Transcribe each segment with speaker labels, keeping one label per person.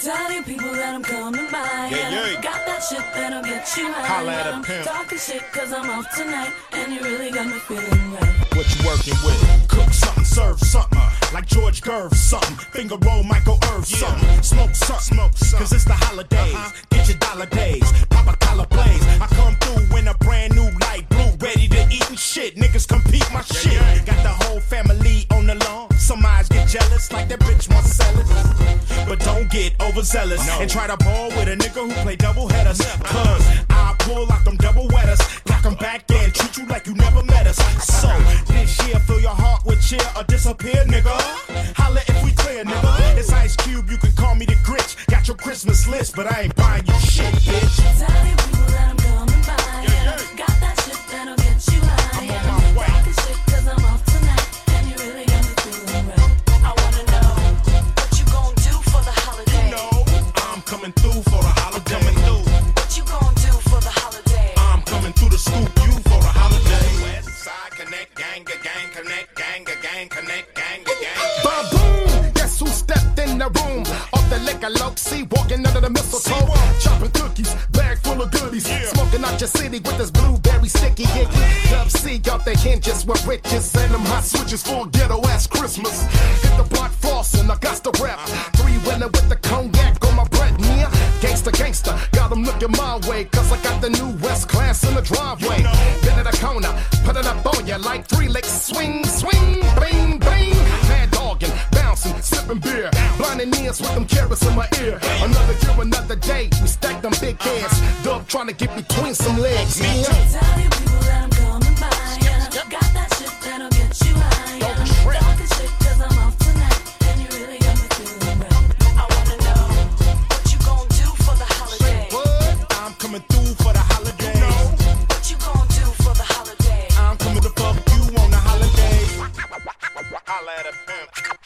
Speaker 1: Tell your people that I'm coming by.
Speaker 2: Yeah.
Speaker 1: Got that shit that'll get you high.
Speaker 2: Holla at a pimp.
Speaker 1: Talking shit cause I'm off tonight, and you really got me feeling right.
Speaker 2: What you working with?
Speaker 3: Cook something, serve something, like George Gerv something. Finger roll, Michael Irv something. Smoke something, cause it's the holidays. Get your dollar days, pop a collar blaze. I come through in a brand new light blue, ready to eat and shit. Niggas compete my shit. Got the whole family on the lawn. Some eyes get jealous, like that bitch wants to sell it. But don't get overzealous and try to ball with a nigga who play double headers. Cause I pull out them double wetters, knock them back and treat you like you never met us. So this year, fill your heart with cheer or disappear, nigga. Holla if we clear, nigga. It's Ice Cube, you can call me the Grinch. Got your Christmas list, but I ain't buying you shit, bitch.
Speaker 1: Tell your people that I'm coming by. Got that shit that'll get you high.
Speaker 3: I'm on my way.
Speaker 1: Talking shit cause I'm off tonight, and you really got me feeling right.
Speaker 4: I wanna know what you gon' do for the holiday.
Speaker 3: No, I'm coming through for the holiday.
Speaker 4: What you gon' do for the holiday.
Speaker 3: I'm coming through to scoop you for the holiday. West Side Connect, gang, connect, gang, connect, gang.
Speaker 5: Ba-boom! Guess who stepped in the room? Off the liquor low, see walking under the mistletoe. Chopping cookies, bag full of goodies. Smoking out your city with this blueberry sticky icky. Dub C off the hinges with riches and them hot switches for a ghetto ass Christmas. Hit the block flossing, I got the rep. 3 winning with the cognac on my bread, yeah. Gangsta, got them looking my way, cause I got the new West Class in the driveway. Been at the corner, put it up on ya like 3 licks. Swing, bling, bling. Mad dogging, bouncing, sipping beer. Blinding ears with them carrots in my ear. Another year, another day, we stack them big heads. Dub trying to get between some legs, yeah.
Speaker 1: Tell your people that I'm coming by. Got that shit that'll get you high.
Speaker 5: Don't trip.
Speaker 1: Talking shit cause I'm off tonight, and you really got me feeling right.
Speaker 4: I wanna know what you gon' do for the holiday.
Speaker 3: I'm coming through for the holiday.
Speaker 4: What you gon' do for the holiday.
Speaker 3: I'm coming to fuck you on the holiday. Holla at a pimp.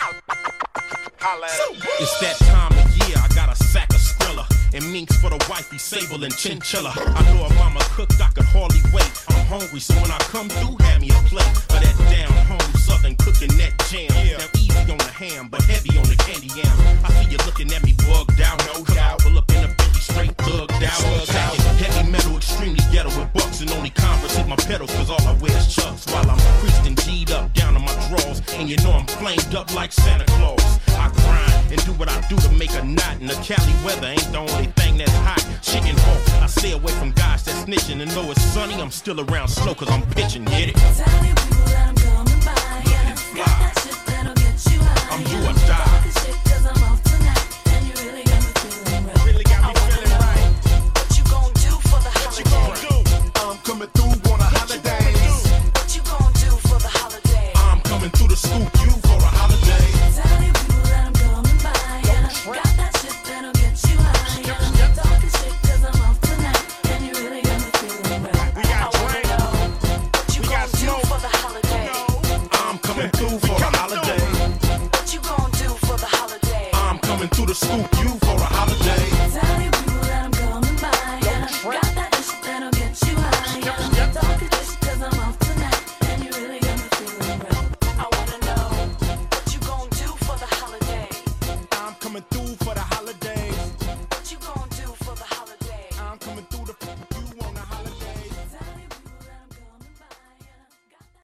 Speaker 3: Holla at a pimp. It's that time of year, I got a sack of Skrilla. And minks for the wifey, sable and chinchilla. I know if mama cooked, I could hardly wait. I'm hungry, so when I come through, have me a plate of that down home southern cooking that jam. Now easy on the ham, but heavy on the candy yam. I see you looking at me bugged out. No doubt. Pull up in a Bentley straight thugged out. Heavy metal, extremely ghetto with bucks and only Converse hit my pedals, cause all I wear is chucks. While I'm creased and G'd up down on my drawers, and you know I'm flamed up like Santa Claus. I grind and do what I do to make a knot, and the Cali weather ain't the only thing that's hot. Chicken hawk, I stay away from guys that's snitching, and though it's sunny, I'm still around slow cause I'm pitching, get it?
Speaker 1: Tell your people that I'm coming by. Got that shit that'll get you high.
Speaker 3: I'm do or die.
Speaker 1: Talking shit cause I'm off tonight, and you really got me feeling right.
Speaker 3: Really got me feeling right.
Speaker 4: What you gon' do for the holiday.
Speaker 5: I'm coming through on a holiday.
Speaker 4: What you gon' do for the holiday.
Speaker 3: I'm coming through to scoop you for the holiday.
Speaker 1: Tell your people that I'm coming by. Got that shit that'll get you high. Talking shit cause I'm off tonight, and you really got me feeling right.
Speaker 3: We got drink.
Speaker 4: What you
Speaker 3: We got
Speaker 4: gon' do
Speaker 3: smoke.
Speaker 4: for the holiday.
Speaker 3: I'm coming through for the holiday.
Speaker 4: What you gon' do for the holiday.
Speaker 3: I'm coming through to scoop you